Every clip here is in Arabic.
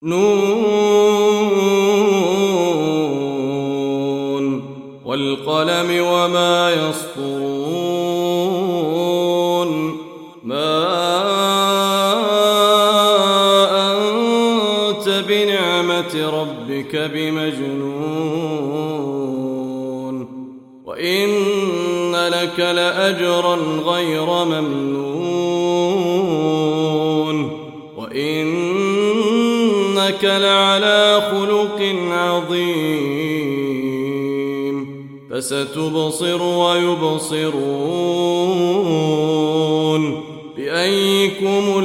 نون والقلم وما يسطرون ما أنت بنعمة ربك بمجنون وإن لك لأجرا غير ممنون وإنك لعلى خلق عظيم فستبصر ويبصرون بأيكم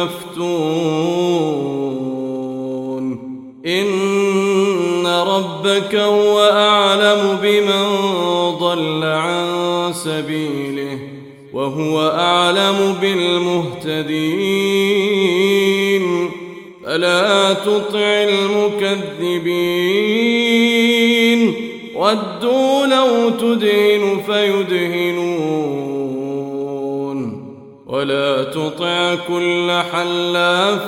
المفتون إن ربك هو أعلم بمن ضل عن سبيله وهو أعلم بالمهتدين فلا تطع المكذبين ودوا لو تدهن فيدهنون ولا تطع كل حلاف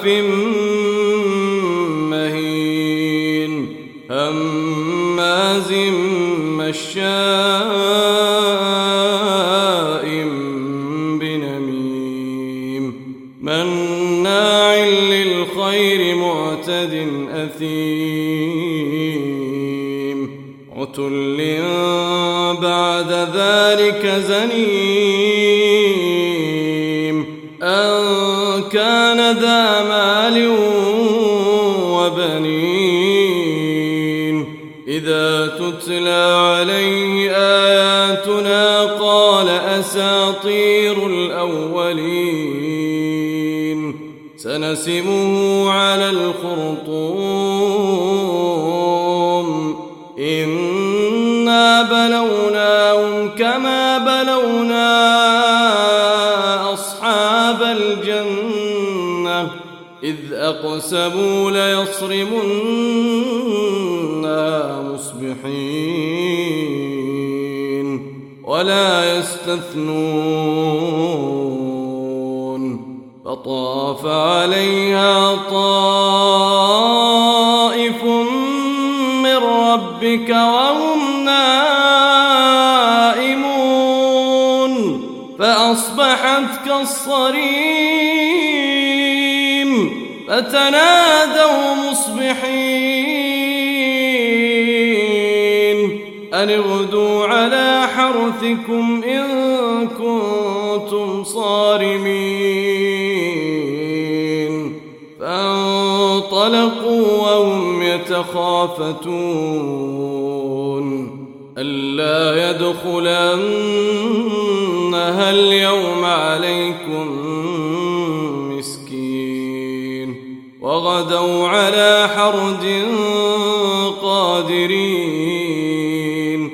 مهين هماز مشاء بنميم مناع للخير معتد أثيم عتل بعد ذلك زنيم أن كان ذا مال وبنين إذا تتلى عليه آياتنا قال أساطير الأولين سنسمه على الخرطوم إنا بلوناهم كما بلونا أصحاب الجنة إذ أقسموا ليصرمنها مصبحين ولا يستثنون فطاف عليها طائف من ربك وهم نائمون فأصبحت كالصريم فتنادوا مصبحين أن اغدوا على حرثكم إن كنتم صارمين فانطلقوا وهم يتخافتون ألا يدخلنها اليوم عليكم مسكين وغدوا على حرد قادرين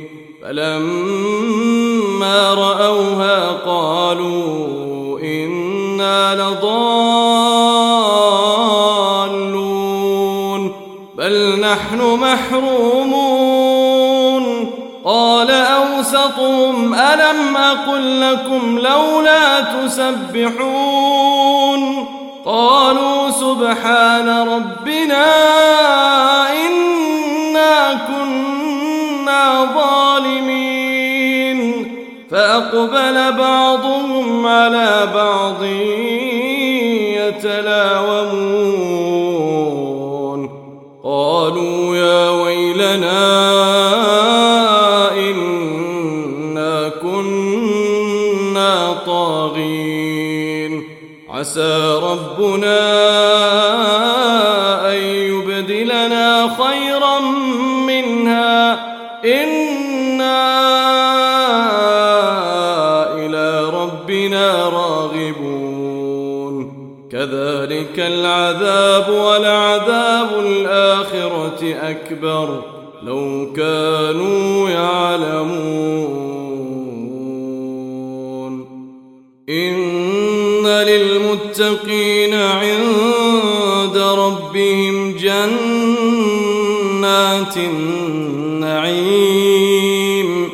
فلما رأوها قالوا إنا لضالون بل نحن محرومون قال أوسطهم ألم أقل لكم لولا تسبحون قالوا سبحان ربنا إنا كنا ظالمين فأقبل بعضهم على بعض يتلاومون قالوا يا ويلنا إنا كنا طاغين عسى ربنا أن يبدلنا خيرا منها إنا إلى ربنا راغبون كذلك العذاب ولعذاب الآخرة أكبر لو كانوا يعلمون إن للمتقين عند ربهم جنات النعيم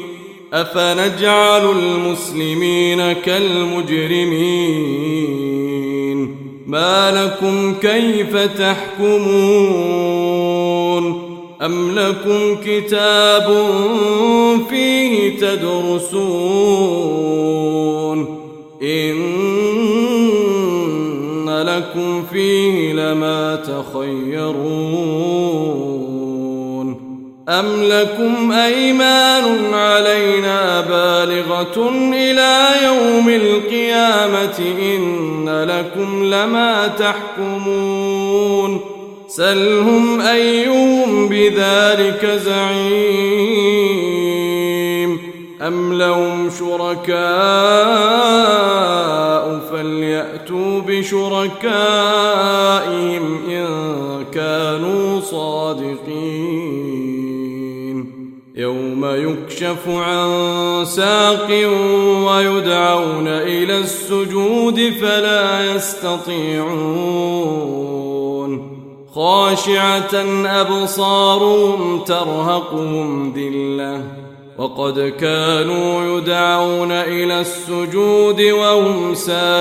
أفنجعل المسلمين كالمجرمين ما لكم كيف تحكمون أم لكم كتاب فيه تدرسون إن لكم فيه لما تخيرون أم لكم أيمان علينا بالغة إلى يوم القيامة إن لكم لما تحكمون سلهم أيهم بذلك زعيم أم لهم شركاء فليأتوا بشركائهم إن كانوا صادقين يوم يكشف عن ساق ويدعون إلى السجود فلا يستطيعون خاشعة أبصارهم ترهقهم ذلة وقد كانوا يدعون إلى السجود وهم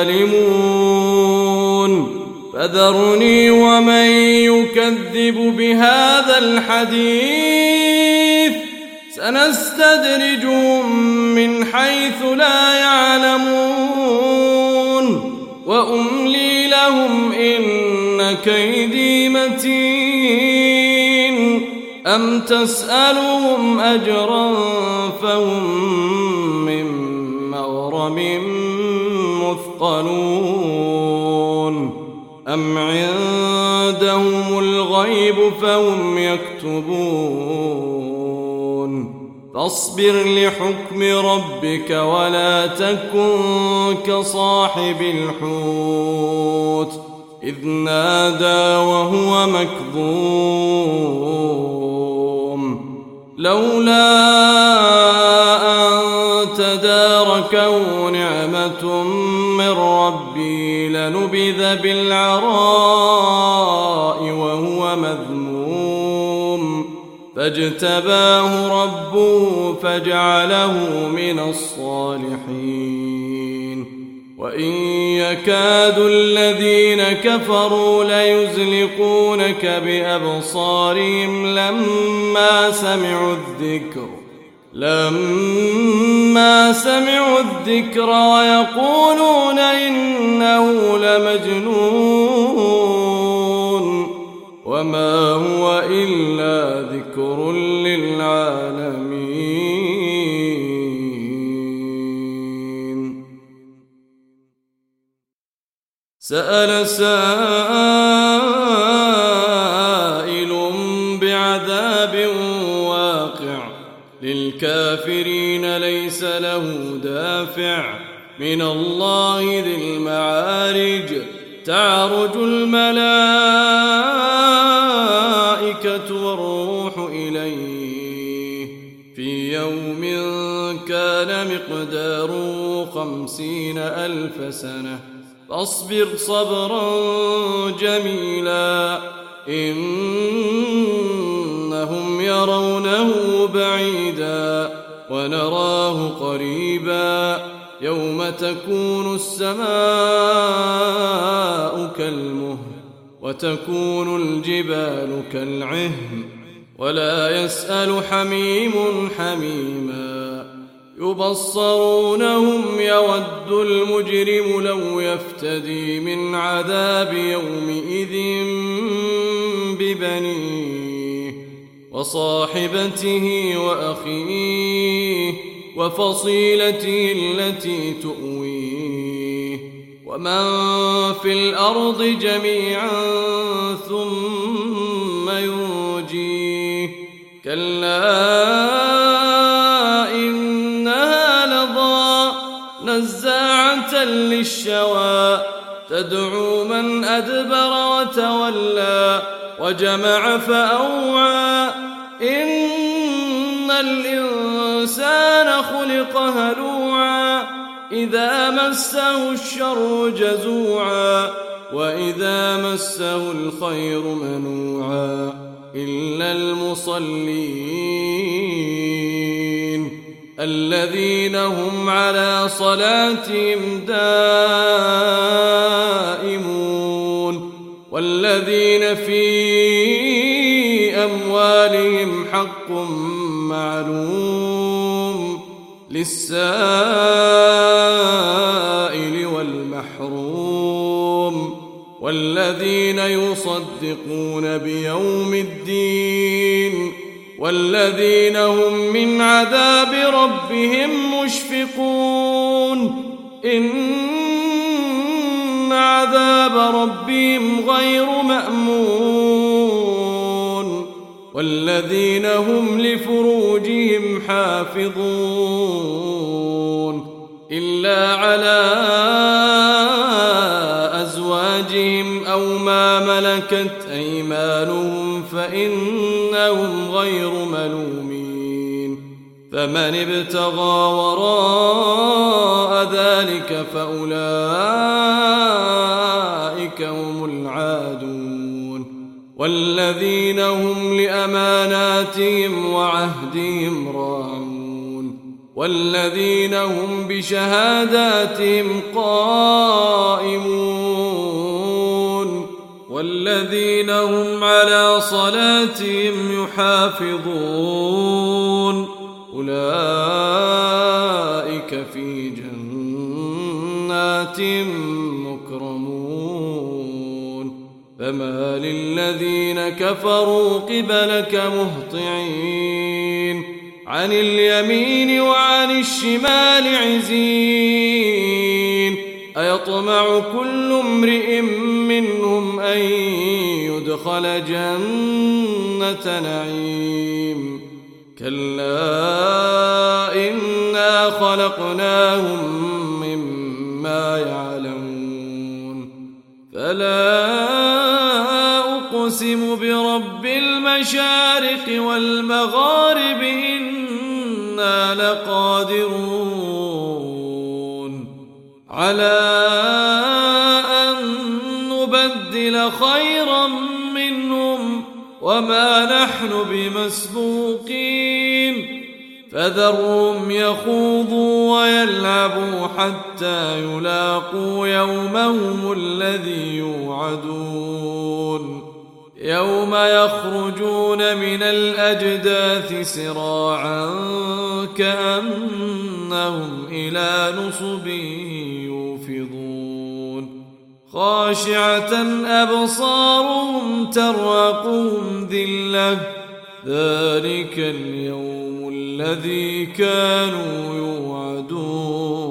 سالمون فذرني ومن يكذب بهذا الحديث سنستدرجهم من حيث لا يعلمون وأملي لهم إن كيدي متين أم تسألهم أجرا فهم من مغرم مثقلون أم عندهم الغيب فهم يكتبون فاصبر لحكم ربك ولا تكن كصاحب الحوت إذ نادى وهو مكظوم لولا أن تداركه نعمة من ربي لنبذ بالعراء وهو مذموم فاجتباه ربه فجعله من الصالحين وإن يكاد الذين كفروا ليزلقونك بأبصارهم لما سمعوا الذكر ويقولون إنه لمجنون وما هو إلا ذكر للعالمين سأل سائل بعذاب واقع للكافرين ليس له دافع من الله ذي المعارج تعرج الملائكة والروح إليه في يوم كان مقداره 50,000 سنة فاصبر صبرا جميلا إنهم يرونه بعيدا ونراه قريبا يوم تكون السماء كالمهل وتكون الجبال كالعهن ولا يسأل حميم حميما يبصرونهم يود المجرم لو يفتدي من عذاب يومئذ ببنيه وصاحبته وأخيه وفصيلته التي تؤويه ومن في الأرض جميعا ثم ينجيه كلا إنها لظى نزاعة للشوى تدعو من أدبر وتولى وجمع فأوعى إن الإنسان خلق هلوعا إذا مسه الشر جزوعا وإذا مسه الخير منوعا إلا المصلين الذين هم على صلاتهم دائمون والذين في أموالهم حق معلوم للسائل والمحروم والذين يصدقون بيوم الدين والذين هم من عذاب ربهم مشفقون إن عذاب ربهم غير مأمون والذين هم لفروجهم حافظون إلا على أزواجهم أو ما ملكت أيمانهم فإنهم غير ملومين فمن ابتغى وراء ذلك فأولئك هم العادون والذين هم لأماناتهم وعهدهم راعون والذين هم بشهاداتهم قائمون والذين هم على صلاتهم يحافظون أولئك في جنات مكرمون فما للذين كفروا قبلك مهطعين عن اليمين وعن الشمال عزين أيطمع كل امرئ منهم أن يدخل جنة نعيم كلا إنا خلقناهم مما يعلمون فلا أقسم برب المشارق والمغارب إنا لقادرون على أن نبدل خيرا منهم وما نحن بمسبوقين فذرهم يخوضوا ويلعبوا حتى يلاقوا يومهم الذي يوعدون يوم يخرجون من الأجداث سراعا كأنهم إلى نصب يوفضون خاشعة أبصارهم ترهقهم ذلة ذلك اليوم الذي كانوا يوعدون